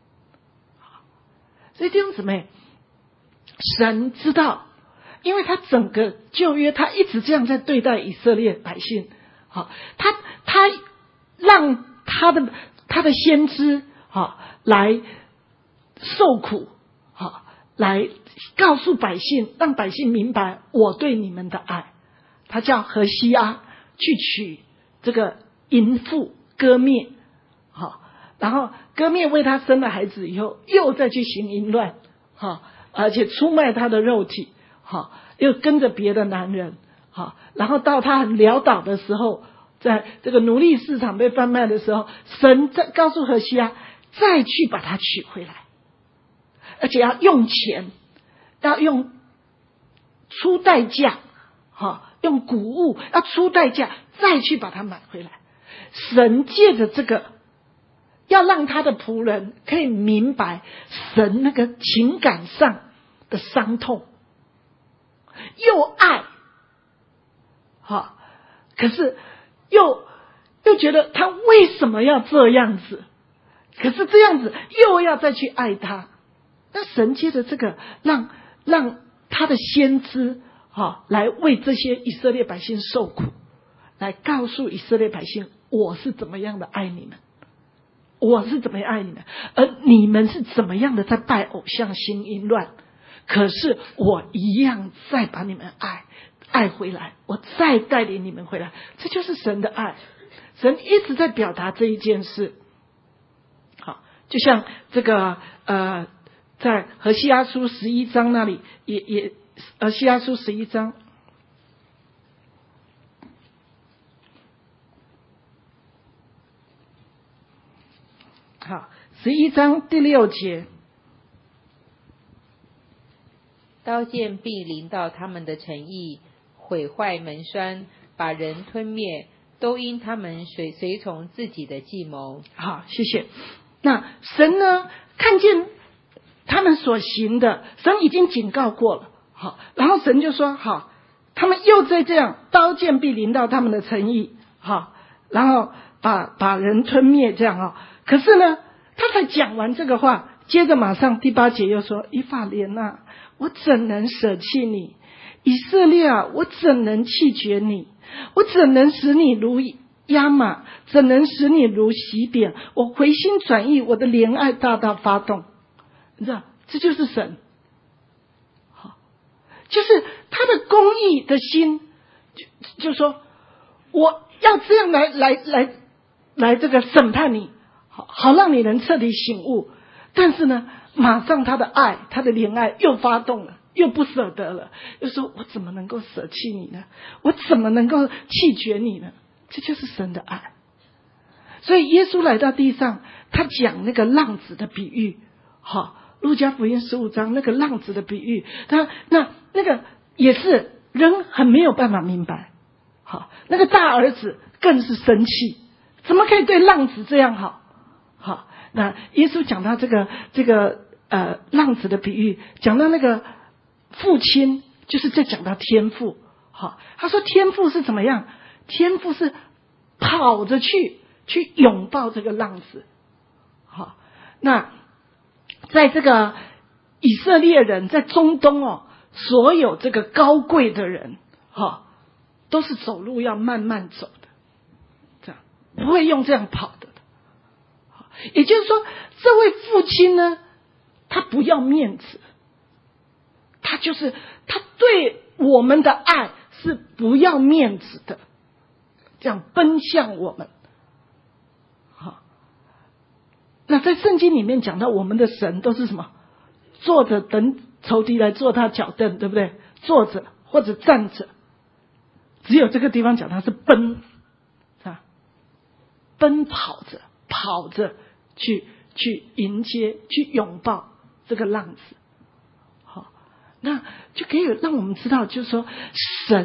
所以弟兄姊妹，神知道，因为他整个旧约他一直这样在对待以色列百姓，好，他他让他的他的先知好来受苦，好来告诉百姓，让百姓明白我对你们的爱。他叫何西阿去娶这个淫妇歌灭，好，然后歌灭为他生了孩子以后，又再去行淫乱，好，而且出卖他的肉体，好，又跟着别的男人，好，然后到他很潦倒的时候，在这个奴隶市场被贩卖的时候，神在告诉何西阿再去把他娶回来，而且要用钱，要用出代价，好，用谷物要出代价再去把他买回来。神借着这个要让他的仆人可以明白神那个情感上的伤痛，又爱，好，可是又又觉得他为什么要这样子，可是这样子又要再去爱他。那神借着这个让让他的先知好来为这些以色列百姓受苦，来告诉以色列百姓我是怎么样的爱你们，我是怎么样爱你们，而你们是怎么样的在拜偶像行淫乱，可是我一样再把你们爱爱回来，我再带领你们回来。这就是神的爱，神一直在表达这一件事。好，就像这个呃在何西阿书十一章那里也也何西阿书十一章好，十一章第六节， 刀剑必临到他们的城邑，毁坏门栓，把人吞灭，都因他们随随从自己的计谋。 好，谢谢。那神呢，看见他们所行的，神已经警告过了。好，然后神就说：好，他们又在这样，刀剑必临到他们的城邑，好，然后把把人吞灭，这样啊。可是呢，他才讲完这个话，接着马上第八节又说：以法莲啊，我怎能舍弃你？以色列啊，我怎能弃绝你？我怎能使你如亚玛？怎能使你如洗扁？我回心转意，我的怜爱大大发动。你知道，这就是神，好，就是他的公义的心，就就说我要这样来来来来这个审判你，好好让你能彻底醒悟。但是呢，马上他的爱，他的怜爱又发动了，又不舍得了，又说我怎么能够舍弃你呢？我怎么能够弃绝你呢？这就是神的爱。所以耶稣来到地上，他讲那个浪子的比喻，好，路加福音十五章那个浪子的比喻，他那那个也是人很没有办法明白。好，那个大儿子更是生气，怎么可以对浪子这样好？好，那耶稣讲到这个这个呃浪子的比喻，讲到那个父亲，就是在讲到天父。好，他说天父是怎么样？天父是跑着去去拥抱这个浪子。好，那在这个以色列人在中东哦，所有这个高贵的人，哈，都是走路要慢慢走的，这样不会用这样跑的。也就是说，这位父亲呢，他不要面子，他就是他对我们的爱是不要面子的，这样奔向我们。好，那在圣经里面讲到我们的神都是什么？坐着等仇敌来坐他脚凳，对不对？坐着或者站着，只有这个地方讲他是奔，是吧？奔跑着，跑着去去迎接，去拥抱这个浪子。好，那就可以让我们知道，就是说神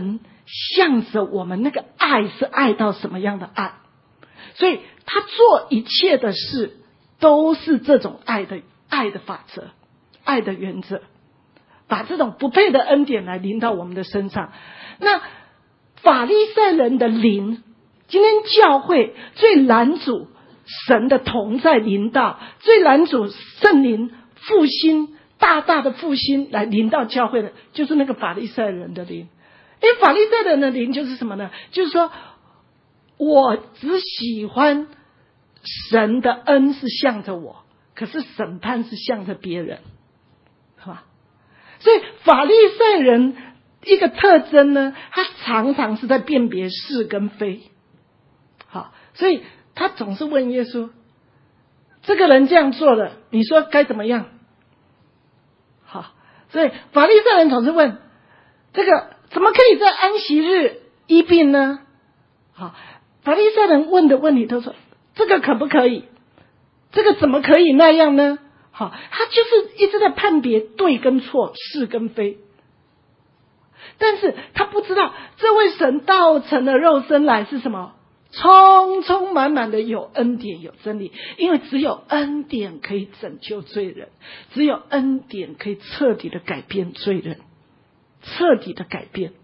向着我们那个爱是爱到什么样的爱，所以他做一切的事都是这种爱的爱的法则，爱的原则，把这种不配的恩典来临到我们的身上。那法利赛人的灵，今天教会最拦阻神的同在临到，最拦阻圣灵复兴大大的复兴来临到教会的，就是那个法利赛人的灵。因为法利赛人的灵就是什么呢？就是说我只喜欢神的恩是向着我，可是审判是向着别人，是吧？所以法利赛人一个特征呢，他常常是在辨别是跟非。好，所以他总是问耶稣，这个人这样做了，你说该怎么样？好，所以法利赛人总是问，这个怎么可以在安息日医病呢？好，法利赛人问的问题都说，这个可不可以？这个怎么可以那样呢？好，他就是一直在判别对跟错，是跟非。但是他不知道这位神道成了肉身来是什么？充充满满的有恩典有真理，因为只有恩典可以拯救罪人，只有恩典可以彻底的改变罪人，彻底的改变。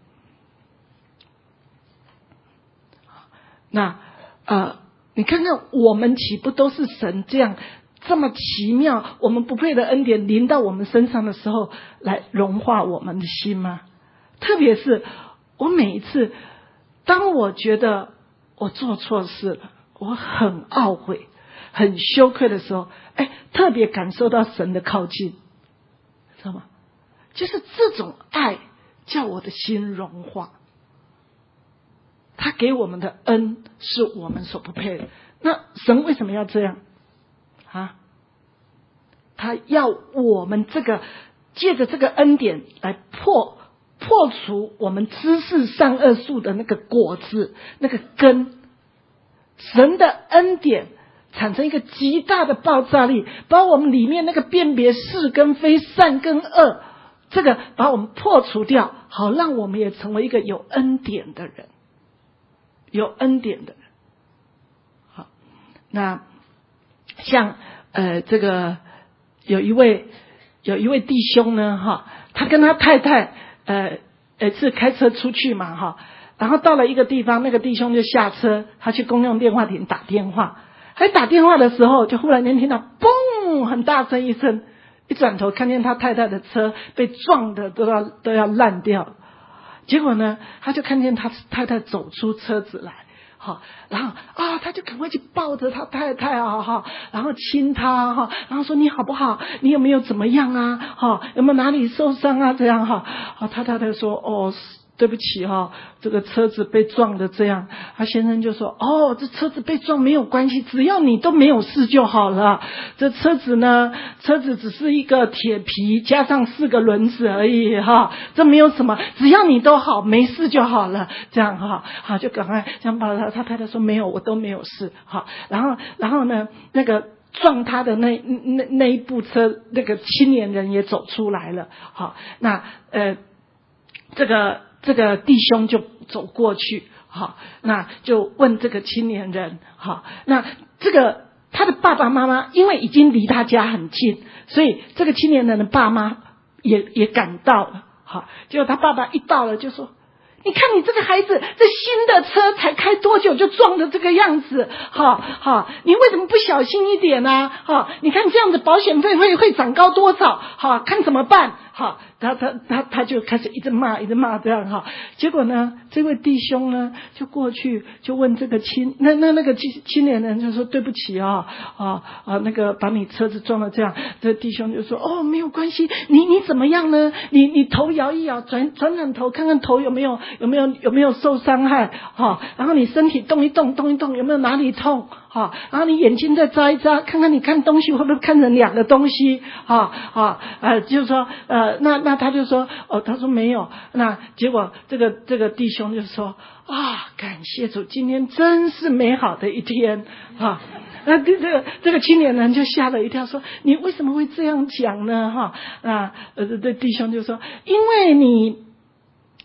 那呃，你看看我们岂不都是神这样这么奇妙，我们不配的恩典临到我们身上的时候来融化我们的心吗？特别是我每一次当我觉得我做错事了，我很懊悔很羞愧的时候，哎，特别感受到神的靠近，知道吗？就是这种爱叫我的心融化，他给我们的恩是我们所不配的。那神为什么要这样啊？他要我们这个借着这个恩典来破破除我们知识善恶树的那个果子，那个根。神的恩典产生一个极大的爆炸力，把我们里面那个辨别是跟非，善跟恶，这个把我们破除掉，好让我们也成为一个有恩典的人，有恩典的人。好，那像呃这个有一位有一位弟兄呢，哈，他跟他太太呃呃是开车出去嘛，哈。然后到了一个地方，那个弟兄就下车，他去公用电话亭打电话。还打电话的时候，就忽然间听到嘣很大声一声，一转头看见他太太的车被撞的都要都要烂掉。结果呢，他就看见他太太走出车子来，好，然后啊，他就赶快去抱着他太太啊，哈，然后亲他哈，然后说你好不好？你有没有怎么样啊？哈，有没有哪里受伤啊？这样哈，好，他太太说哦。对不起哈、哦，这个车子被撞的这样，他先生就说哦，这车子被撞没有关系，只要你都没有事就好了。这车子呢，车子只是一个铁皮加上四个轮子而已哈，这没有什么，只要你都好，没事就好了。这样哈，好就赶快这样抱他，他太太说没有，我都没有事。好，然后然后呢，那个撞他的那那那一部车，那个青年人也走出来了。好，那呃这个。这个弟兄就走过去，好，那就问这个青年人，好，那这个他的爸爸妈妈因为已经离他家很近，所以这个青年人的爸妈也也赶到了，好，结果他爸爸一到了就说，你看你这个孩子，这新的车才开多久就撞的这个样子，好好，你为什么不小心一点呢？好，你看这样子保险费会会涨高多少？好，看怎么办？好，他他他他就开始一直骂，一直骂这样哈。结果呢，这位弟兄呢就过去就问这个青那那那个青青年人就说对不起啊啊啊那个把你车子撞了这样，这弟兄就说哦没有关系，你你怎么样呢？你你头摇一摇，转转转头看看头有没有有没有有没有受伤害？哈，然后你身体动一动动一动，有没有哪里痛？哈，然后你眼睛再眨一眨，看看你看东西会不会看成两个东西？哈啊呃，就是说呃，那那他就说哦，他说没有。那结果这个这个弟兄就说啊，感谢主，今天真是美好的一天啊。那这个这个青年人就吓了一跳，说你为什么会这样讲呢？哈，那呃这弟兄就说，因为你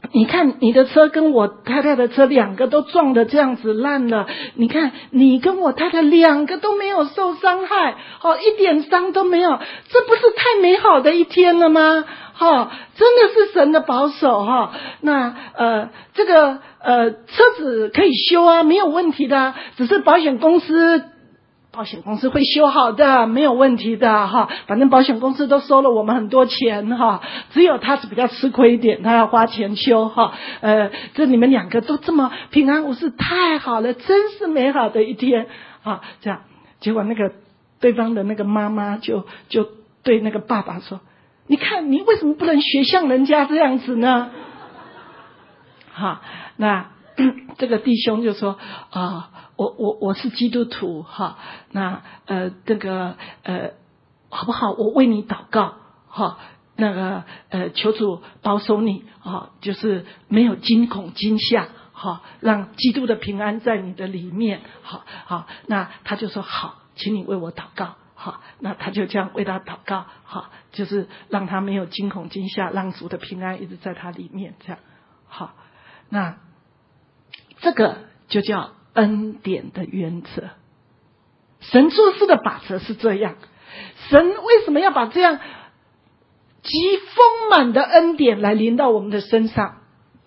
你看你的车跟我太太的车两个都撞得这样子烂了，你看你跟我太太两个都没有受伤害，哦，一点伤都没有，这不是太美好的一天了吗？哈，真的是神的保守哈。那呃，这个呃车子可以修啊，没有问题的啊，只是保险公司。保险公司会修好的，没有问题的哈。反正保险公司都收了我们很多钱哈，只有他是比较吃亏一点，他要花钱修哈。呃，这你们两个都这么平安无事，太好了，真是美好的一天啊！这样，结果那个对方的那个妈妈就就对那个爸爸说：“你看，你为什么不能学像人家这样子呢？”哈，那这个弟兄就说啊。我我我是基督徒哈，那呃这个呃好不好？我为你祷告哈，那个呃求主保守你哈，就是没有惊恐惊吓哈，让基督的平安在你的里面好好。那他就说好，请你为我祷告好，那他就这样为他祷告好，就是让他没有惊恐惊吓，让主的平安一直在他里面这样好。那这个就叫恩典的原则，神做事的法则是这样。神为什么要把这样极丰满的恩典来临到我们的身上？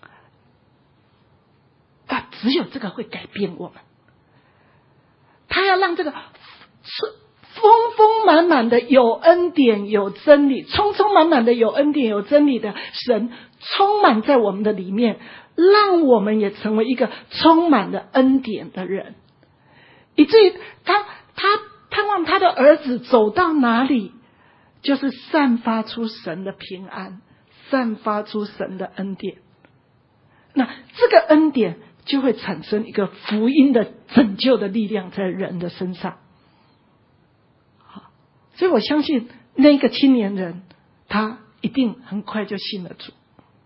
啊，只有这个会改变我们。他要让这个丰丰满满的有恩典有真理，充充满满的有恩典有真理的神充满在我们的里面，让我们也成为一个充满了恩典的人，以至于他他盼望他的儿子走到哪里，就是散发出神的平安，散发出神的恩典。那这个恩典就会产生一个福音的拯救的力量在人的身上。好，所以我相信那个青年人，他一定很快就信了主。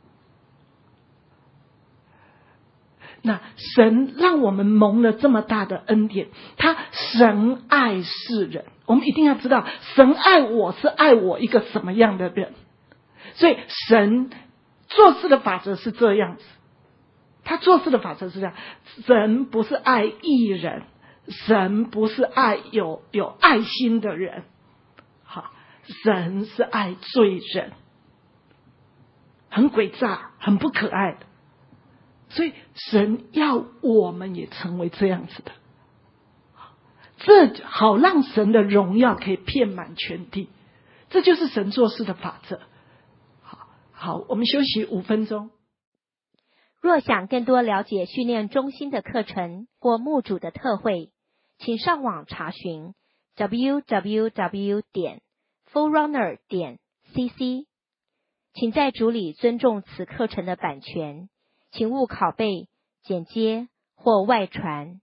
那神让我们蒙了这么大的恩典，他神爱世人，我们一定要知道神爱我是爱我一个什么样的人。所以神做事的法则是这样子，他做事的法则是这样，神不是爱义人，神不是爱有有爱心的人，好，神是爱罪人，很诡诈很不可爱的。所以神要我们也成为这样子的，这好让神的荣耀可以遍满全地，这就是神做事的法则。好，好，我们休息五分钟。 若想更多了解训练中心的课程或牧主的特会，请上网查询 double-u double-u double-u 点 forerunner 点 c c。请在主里尊重此课程的版权，请勿拷贝、剪接或外传。